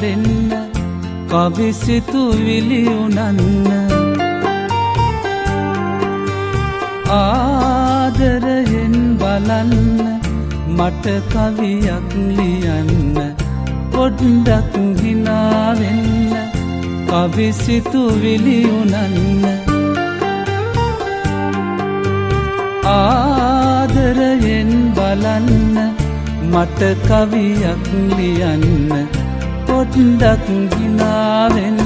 වෙන්න කවිසිතුවිලි උනන්න ආදරයෙන් බලන්න මට කවියක් ලියන්න පොඩ්ඩක් හිනා වෙන්න කවිසිතුවිලි උනන්න ආදරයෙන් බලන්න මට කවියක් ලියන්න පොඩ්ඩක් හිනා වෙන්න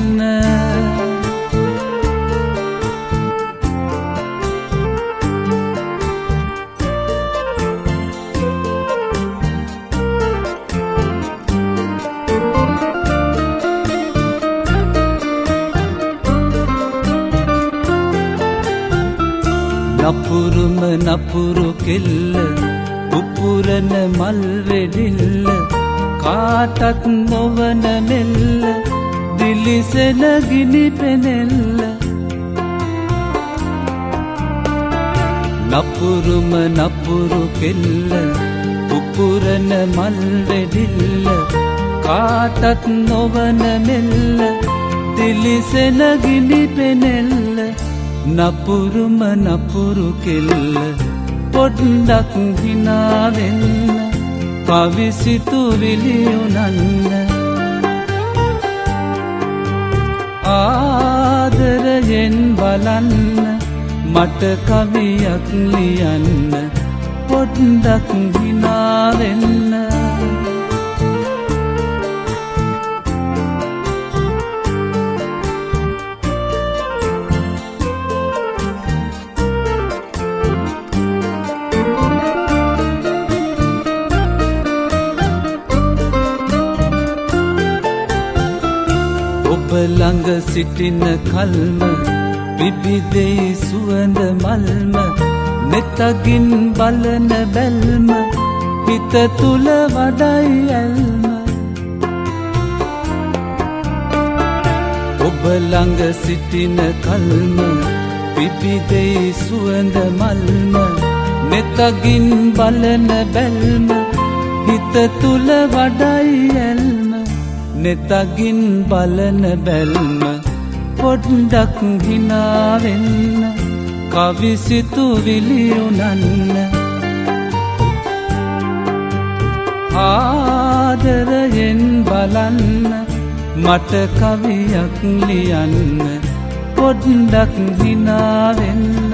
නපුරුම නපුරු කෙල්ල උපුරන මල් වෙඩිල්ල කාටත් නොවන මෙල්ල දිලිසෙන ගිනි පෙනෙල්ල නපුරුම නපුරු කෙල්ල උපුරන මල් වෙඩිල්ල කාටත් නොවන මෙල්ල දිලිසෙන ගිනි පෙනෙල්ල නපුරුම නපුරු කෙල්ල පොඩ්ඩක් හිනා වෙන්න කවිසිතුවිලි උනන්න ආදරයෙන් බලන්න මට කවියක් ලියන්න පොඩ්ඩක් හිනා වෙන්න ඔබ ළඟ සිටින කල්ම විවිධයි සුවඳ මල්ම නෙතගින් බලන බැල්ම හිත තුල වඩයි ඇල්ම ඔබ ළඟ සිටින කල්ම විවිධයි සුවඳ මල්ම නෙතගින් බලන බැල්ම හිත තුල වඩයි ඇල්ම නෙතගින් බලන බැල්ම පොඩ්ඩක් හිනා වෙන්න කවිසිතුවිලි උනන්න ආදරයෙන් බලන්න මට කවියක් ලියන්න පොඩ්ඩක් හිනා වෙන්න